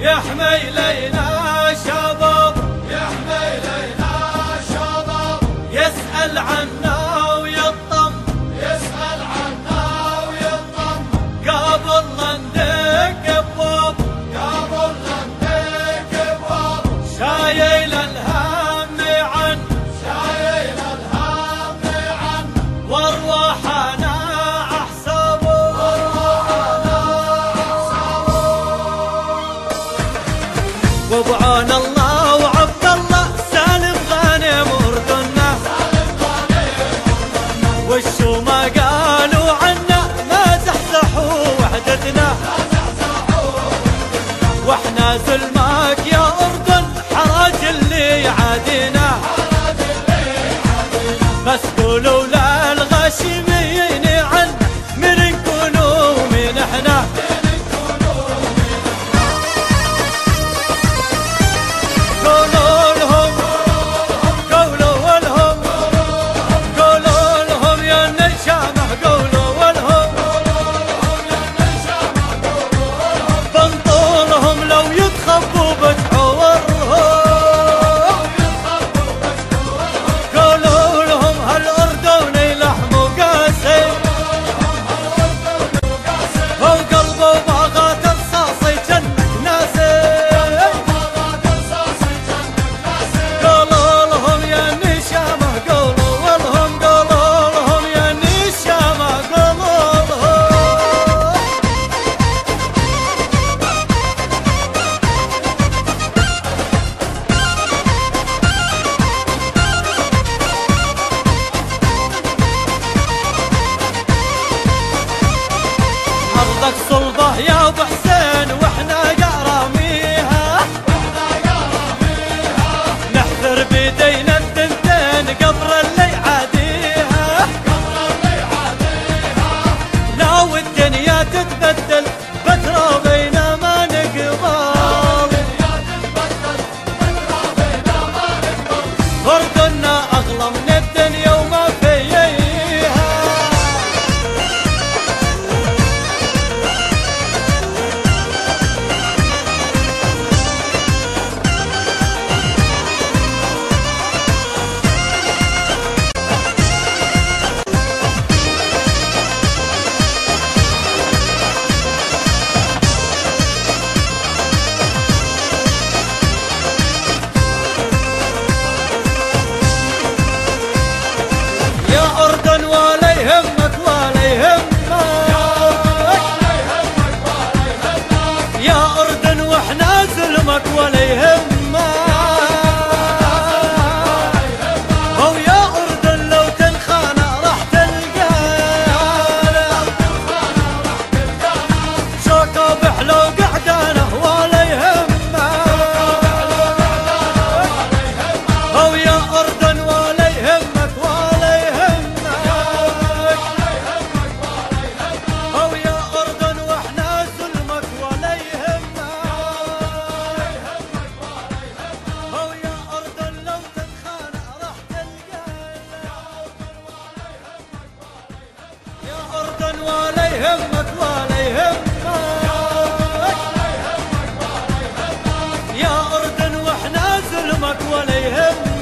يحمي لينا شباب، يحمي لينا شباب، يسأل عنا ويطم، يسأل عنا ويطم، قبل لا ندق ابواب، قبل لا ندق ابواب، شايل الهم عن، شايل الهم عن، وارواحنا احسابه، وارواحنا احسابه. وبعون الله وعبد الله سالم غانم اردنا، وشو ما قالوا عنا ما زحزحوا وحدتنا، واحنا زلمك يا اردن حراج اللي يعادينا، بس قولوا للغاشمين عن من نكونوا ومن احنا. أرضك صلبة يا أبو حسين واحنا قراميها، نحفر بيدينا الثنتين قبر اللي يعاديها، لو الدنيا تتبدل بترابينا ما نقبل، أردنا أغلى من الدنيا وما فيها. يهمك ولا يهمك يا أردن واحنا زلمك ولا يهمك، أو يا أردن لو تنخانى راح تلقانا، شوكة بحلو قعدانه ولا يهمك، أو يا أردن ولا يهمك ولا يهمك. ولا يهمك ولا يهمك يا أردن واحنا زلمك ولا يهمك.